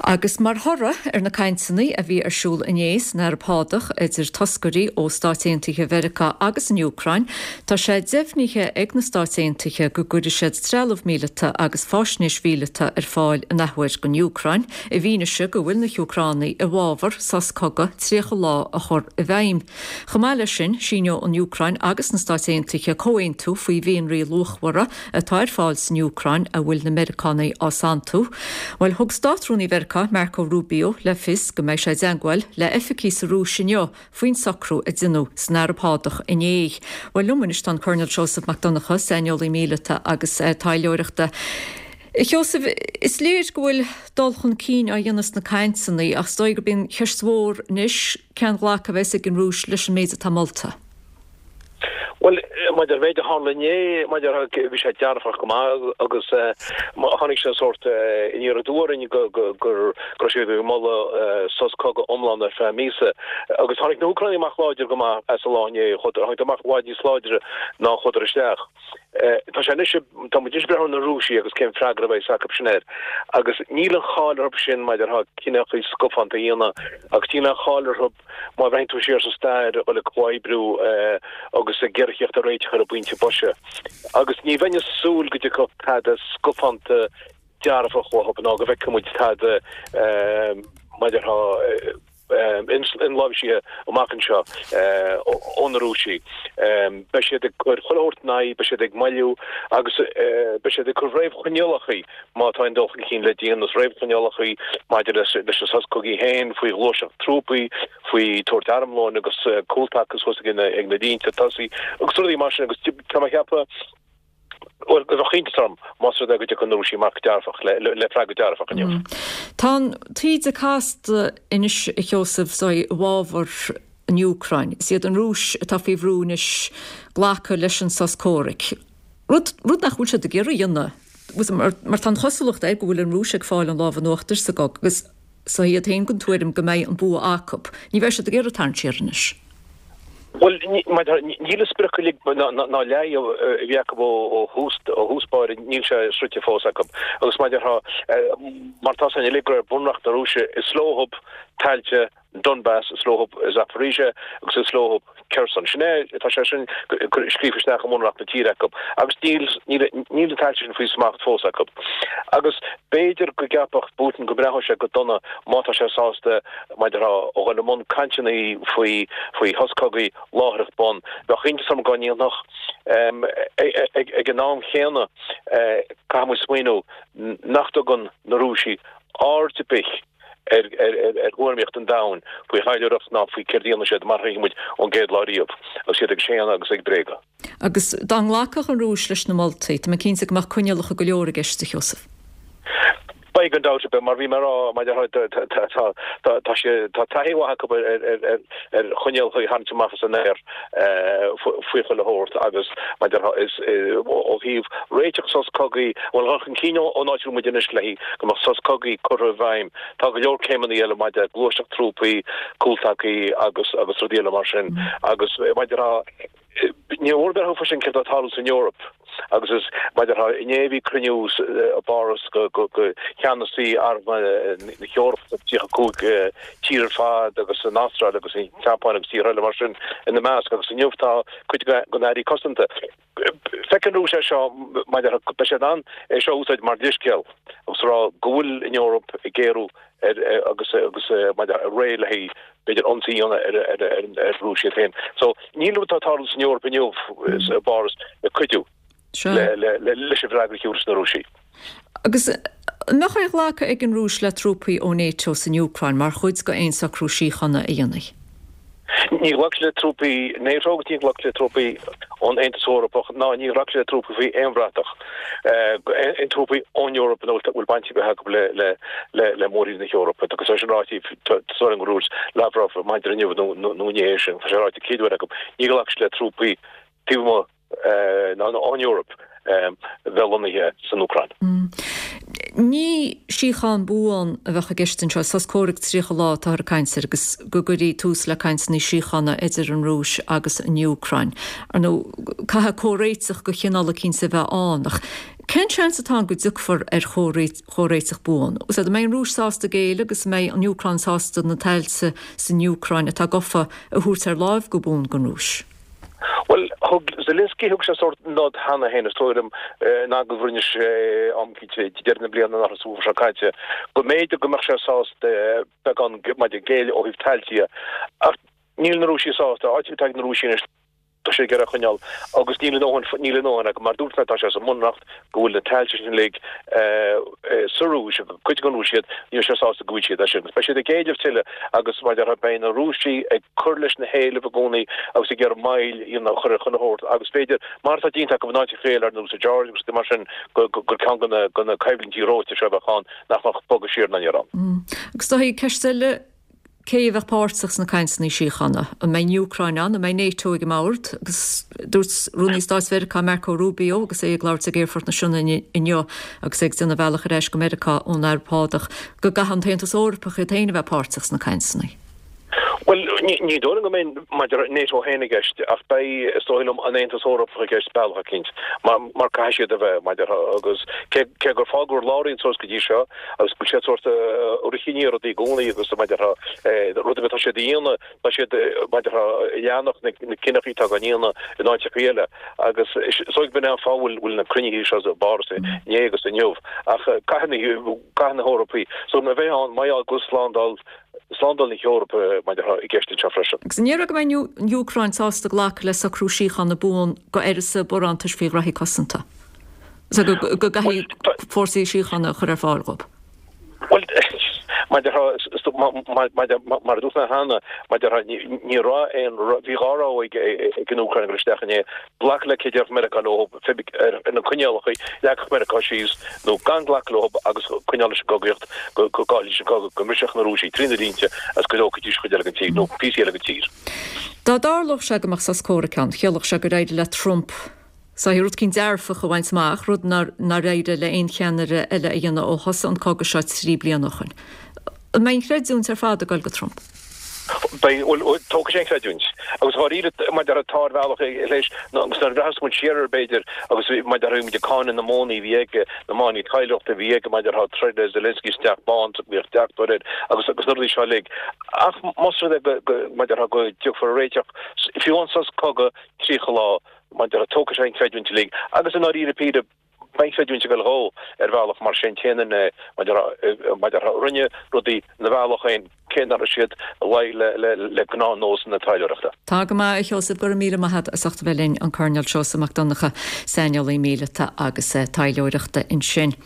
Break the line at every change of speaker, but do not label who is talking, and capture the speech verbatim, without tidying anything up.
Agus mar thora ar na caintsannaí a bhí arsúil inéis nar pádach idir toscarí ó Stáitíntaithe Mheiriceá agus an Ucrain, tá sé deimhnithe ag na Stáitíntaithe go gcuidir sé trealamh míleta agus fásníos míleta ar fáil a nahhuiir go Ucrain, i bhíneise go bhfuil na Ucránaí i bhábhar sas cogadh tríocha lá a chur i bhfeim. Chamáile sin síneó an Ucrain agus na Stáitíntaithe comhaon tú faoi bhíon rí luachmhara atá ar fáil san Ucrain a bhfuil na Meiriceánaí á Santú. Weil thug Stáitróní Marco Rubio le fis go méid sé deanghil le efficí sa rúsineo faoin sacrú a dinu snar pádach in éig. Weil lumanis tan Colonel Joseph McDonagh Seniolí míleta agus taileoireachta. Joseph, is léir go bhfuil dulchan cín a dionas na caintsannaí ach stoi go bín cheirstmhór níos cean ghlacha bheits ag an rúis leis an méid a Malta.
Well, maar er weet de handelen, maar er is het jaar van gemaakt. Agus, han ik zo'n soort in je door en je gur grosje molle soskoge omlander van mensen. Agus han ik nu kan je mag lager gemaakt als lang je goed. Han ik mag wat je slager na goed rustig. Het was niet dat moet je bij een roosje. Agus geen vraag erbij zaken optioneel. Agus niet haler option, maar er had geen geen skop van te jena. Agus niet haler op, maar wij toen zeer zo staar of ik kwaai bro. Agus gerch de reich gaan op eentje bosje. Agus niet wanneer zoel dat je kop had skop van te jaren van gewoon op een ogen weg moet had. Maar er ha in in Lovesje om maken zo onderroosje. Besje de gehoord naai, besje de malju, agus besje de korreef genjalachi. Maar het eindelijk geen ledien, dus reef genjalachi. Maar er is dus is als kogi heen, voor je losse troepie, voor je toort armloon, agus koeltakkes was ik in in de dienst tassie. Ook zo die machine, agus kan ik hebben. Or rochintram mas dat je kan roosje maak daarvan le vraag daarvan kan je.
Tan tweede cast in Joseph zei waver in Ukraine. Zie een roos tafi vroonish glake leschen saskorik. Rut rut nach hoe de gere jonne. Was maar tan hosselucht uit go een roosje fall en lava nochters se gog. Was so hier het heen kunt hem gemei een boe akop. Ni was de gere tanchirnish.
Well, maar niet spreken na na lei o hoest o hoestbaar niet zo stukje voorzakop. Als maar er maar dat zijn lekker bonnacht de roosje is slow op talje Donbass slow op Zaporizhia ook slow op Kherson. Schnell het was schon schrijven snel gewoon nach de tierakop. Agus deals niet niet de talje voor smart voorzakop. Agus beter gepakt boeten gebracht je gedonna mata je saus de maar er ook een mon kantje voor voor hoskogi lager bon. We gaan samen gaan hier nog ehm ik naam geen eh kamus wino nachtogon narushi artepich er er er hoor mich dan down voor hij er nog voor kerdiën als je het maar je moet ongeet laat op als je de geen agus ik breken
agus dan lakach an rúis leis na Maltaid ma cín sig mach cúnealach go leor geiste Joseph
Bij een douche bij maar wie maar maar daar dat dat je dat hij wel heb er er er geniaal hoe hand te maken zijn er voor voor de hoort agus maar daar is of hij Rachel sos kogi wel gaan kino on nooit moet je niet slecht maar sos kogi korvaim dat je ook kwam in de hele maar dat gloosig troepie kultaki agus agus de hele marschen agus maar daar nie oorberhoef zijn dat halen in Europe agus is maar daar in Navy Crews Boris go go can see ar de Europe dat je kook tierfa agus in Australia agus in Japan agus hier mar in de mask agus in Jofta kunt go naar die kostente second roos show maar daar besedan is zo uit maar diskel of zo goal in Europe geru agus agus maar daar rail hij beetje onzien er er er er roosje heen so niet wat halen in Europe in Jof is Boris could you le le le vraag je naar roosje
agus nach ag lácha ag an rúis le trúpaí ó NATO san Ucrain mar chuid go aon sa cruúsíchanna a dhéanaí.
Ní lach le trúpaí NATO tí lach le trúpaí ón Aontas Eorpach ná ní lach le trúpaí faoi éonbhratach in trúpaí ón Eorpa nó bhfuil baintí be heag le le le le mórí na Eorpa agus sé ráití soring rúls Lavrov maidir aniuh nó níhééis sin sé ráití céadhar go ní lach le trúpaí tíma ná ón Eorpa velonige san Ukraine.
Ní síchan búan a bheitcha gistin seo sas córic trícha lá tar caiintir agus go gurí tús le caiint ní síchanna idir an rúis agus an Ucrain. Ar nó cathe córéiteach go chinál cín sa bheith ánach. Ken seans atá go dúchfar ar chóréiteach búan. Us a mé rúis sásta géile agus mé an Ucrain sásta na teilse san Ucrain atá gofa a hús ar láimh go bún go rúis.
Well, Zelensky hug sé sort nod hanna héna stoidum na go bhrúnis amkite derne blianna nach sú kaite. Go méide go mar sé sást began ma de géile ó hif taltia. Ach níl na rúsi sásta, áiti tag na rúsi sé ger a chuneal agus níle nóhan níle nóhan ag mar dúrtna tá sé sa munnacht gohfuil na teiltesin le surú se cuit gan rúsiad ní sé sásta gúisiad a sin. Pe sé de géidir tiile agus mar ar bein na rúsi ag curlis na héile a gcónaí agus ag ger mail í na chur chun hort agus féidir mar a dínta go náiti féar nó sa George agus de mar sin gur can gona gona caiblintí róte se bachán nach nach bogus sír na ran.
Agus tá hí ceistile céh pásachs na caiinsaní síchanna a mé Ucrain an a mé NATO ag máirt agus dúirt rúní Stáisfeirica Marco Rubio agus é gláir a géirfort na siúna inneo agus ag duna bhealach a réis go America ón airpádach go gahan taontas orpach a taine bheith pásachs na caiinsaní.
Well, ní dóna go mén maidir NATO héna gist ach bei stoilm an eintas orpach gist spellcha kint mar caiisiad a bheith maidir agus ce gur fágur láirín sos go dí seo agus go sé sorta originier dí gcónaí agus maidir rud a sé díana ba sé maidir leannach na cinnachí tá ganíana in áite chéile agus soig ben an fáhfuil bhfuil na crunihí se a barsa ní agus a neomh ach caihanna Europí so na bheith an mai Guslandal Slandal in Europa maar de eerste chafresh.
Níor go mé Ucrain sásta glach le sa cruúsíchan na bún go ersa borantas fi rahí cosanta. So go go gahi fórsaí síchanna chur ar fáilgób.
Well, maar de maar dúna hanna maar de ní rá en vigara og in Ukraine gestechen blak le ke Amerika loop fibik in kunjalchi lek Amerika she's no ganglak loop agus kunjalish gogirt go galish go gomishach na rushi trinidintje as go ook dis gedelgenti no pclgenti.
Da darloch se goach sa scóra kan cheoch se go réide le Trump. Sa hi rud cinn dearfach a bhaint máach rud na réide le ein cheanare eile a dhéanana ó hosa an cága seit trí blianachan. Mein creún ar fád goil go Trump.
Bei tócha sé creúns. agus háíad mai ar a tárhheach leis agus na bhras mun séar beidir agus mai ar de cáin na móí bhíige na máí caiilecht a bhíige mai ar treide Zelensky steach ban bhíh deachtóid agus agus nuí seo le. Ach mas mai ar go tuach for réiteach. If you want sas coga trícha lá mai ar a tócha sé creún le agus an áí repíide Mijn fedún se go hó ar bhealach mar sin téanaan maidir rinne rudí na bhealach ein cénar a siad le le gná nós na taileireachta.
Tá go mai cheosa gur míle maithe a sachta bhelinn an carneal seo amach donnacha seinal í míle agus taileireachta in sin.